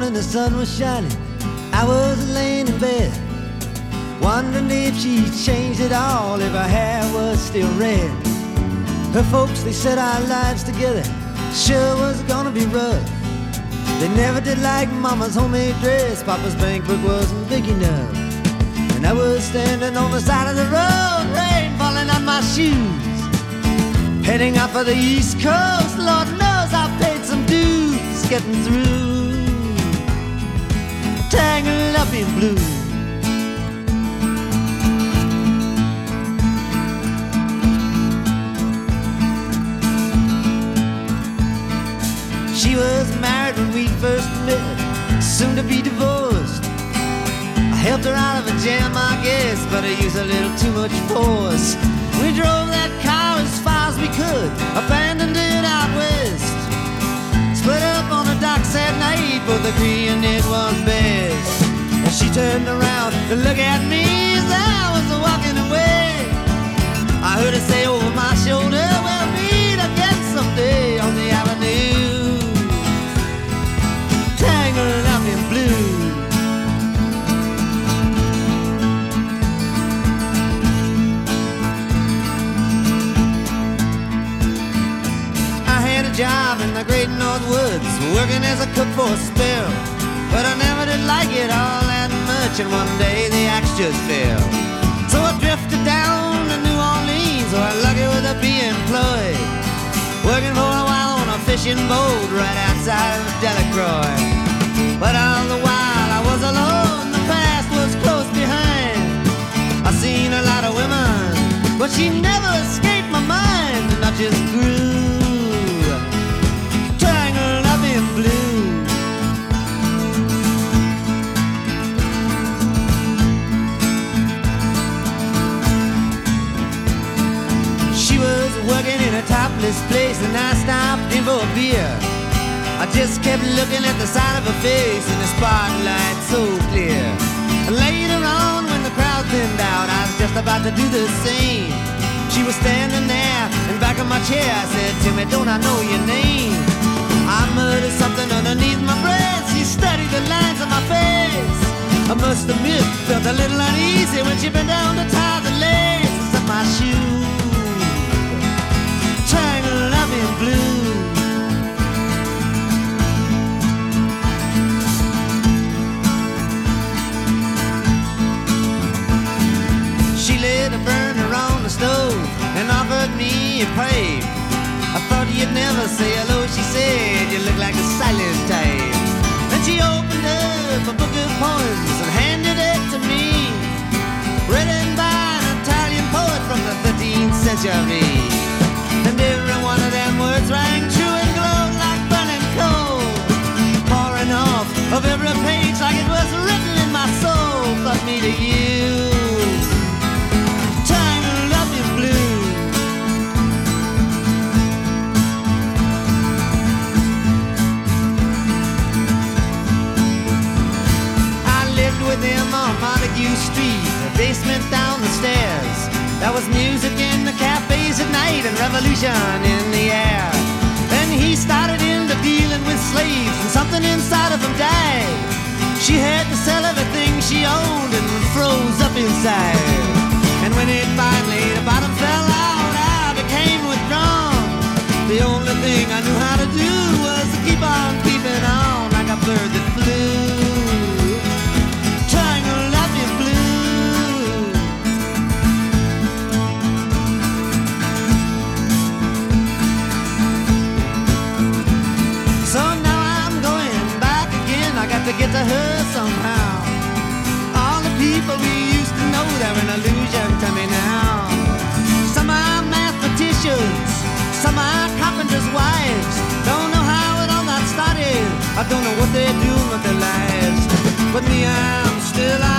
morning the sun was shining, I was laying in bed, wondering if she changed at all, if her hair was still red. Her folks, they said our lives together sure was gonna be rough. They never did like Mama's homemade dress, Papa's bank book wasn't big enough. And I was standing on the side of the road, rain falling on my shoes, heading out for the East Coast. Lord knows I paid some dues getting through, tangled up in blue. She was married when we first met, soon to be divorced. I helped her out of a jam, I guess, but I used a little too much force. We drove that car as far as we could, abandoned it out west. Split up on the docks at night, both agreeing it was best. And she turned around to look at me as I was walking away. I heard her say over my shoulder, we'll meet again someday on the avenue, tangled up in blue. I had a job in the great North Woods, working as a cook for a spell, but I never did like it all that much, and one day the axe just fell. So I drifted down to New Orleans, where lucky with a be employed, working for a while on a fishing boat right outside of Delacroix. But all the while I was alone, the past was close behind. I seen a lot of women, but she never escaped my mind, and I just grew, tangled up in blue. She was working in a topless place, and I stopped in for a beer. I just kept looking at the side of her face in the spotlight so clear. And later on, when the crowd thinned out, I was just about to do the same. She was standing there in back of my chair. I said, Timmy, don't I know your name? I muttered something underneath my breath. She studied the lines on my face. I must admit, felt a little uneasy when she bent down to tie the laces of my shoe, tangled up in blue. She lit a burner on the stove and offered me a pipe. I thought you'd never say hello, she said, you look like a silent type. Then she opened up a book of poems and handed it to me, written by an Italian poet from the 13th century. And every one of them words rang true and glowed like burning coal, pouring off of every page like it was written in my soul. Fuck me to you, tangled up in blue. I lived with him on Montague Street, a basement down the stairs. There was music in the cafes at night and revolution in the air. Then he started into dealing with slaves, and something inside of him died. She had to sell everything she owned and froze up inside. And when it finally, the bottom fell out, I became withdrawn. The only thing I knew how to do was to keep on keeping on like a bird that flew, tangled up in blue. So now I'm going back again, I got to get to her somehow. All the people we used to know, they're an illusion to me now. Some are mathematicians, some are carpenters' wives. Don't know how it all got started, I don't know what they're doing with their lives. But me, I'm still